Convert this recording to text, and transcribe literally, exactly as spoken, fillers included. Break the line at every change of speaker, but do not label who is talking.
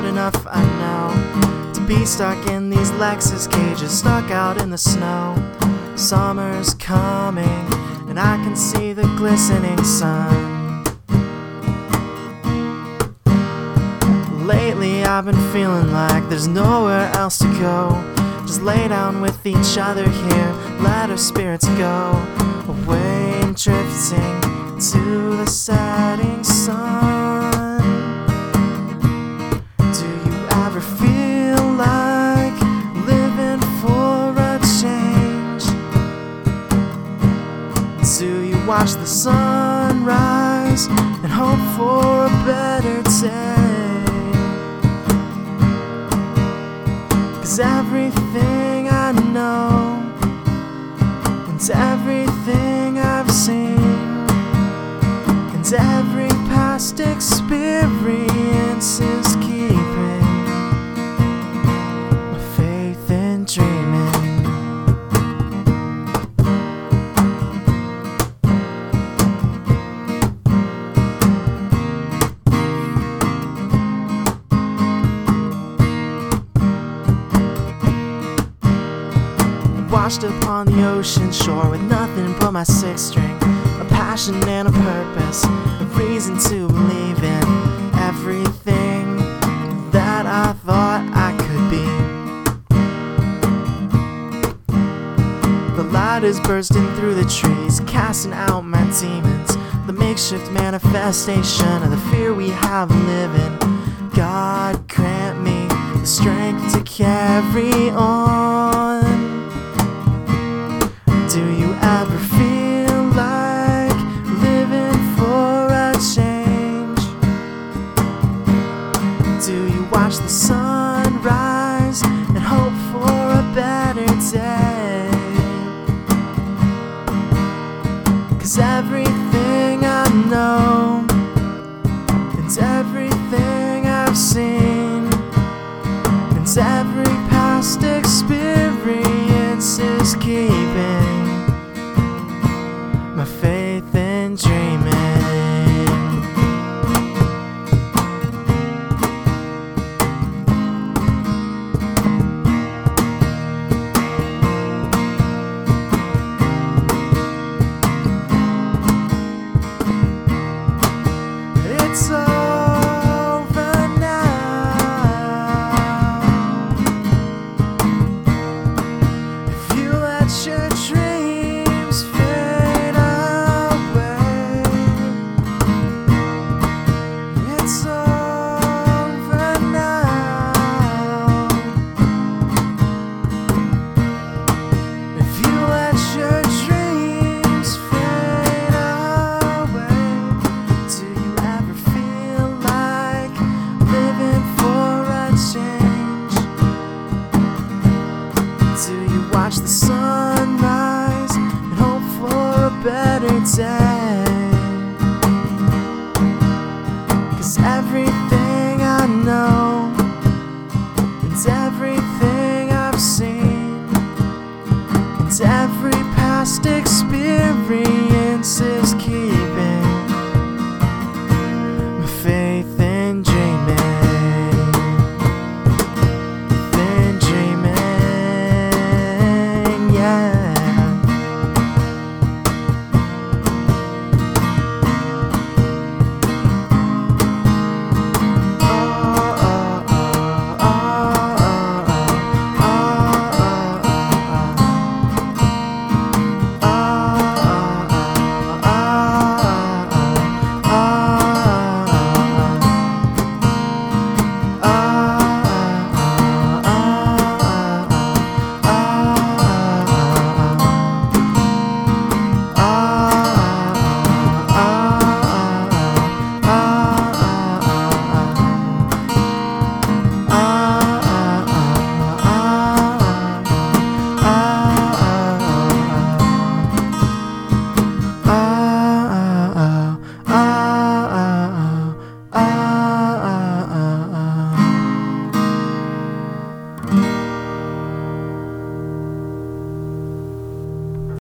enough, I know, to be stuck in these Lexus cages, stuck out in the snow. Summer's coming, and I can see the glistening sun. Lately I've been feeling like there's nowhere else to go. Just lay down with each other here, let our spirits go away and drifting to the setting sun. Do you ever feel like living for a change? Do you watch the sun rise and hope for a better day? 'Cause everything I know and everything I've seen and every past experience is keeping my faith in dreaming. Washed up on the ocean shore with nothing but my sixth string, a passion and a purpose, a reason to believe in everything that I thought I could be. The light is bursting through the trees, casting out my demons, the makeshift manifestation of the fear we have living. God grant me the strength to carry on. Do you ever feel like living for a change? Do you watch the sun rise and hope for a better day? 'Cause everything I know and everything I've seen and every past experience is keeping my faith in dreaming. It's over now. If you let your dreams fade away, it's over now. If you let your dreams fade away, do you ever feel like living for a change? Do you watch the sun rise and hope for a better day?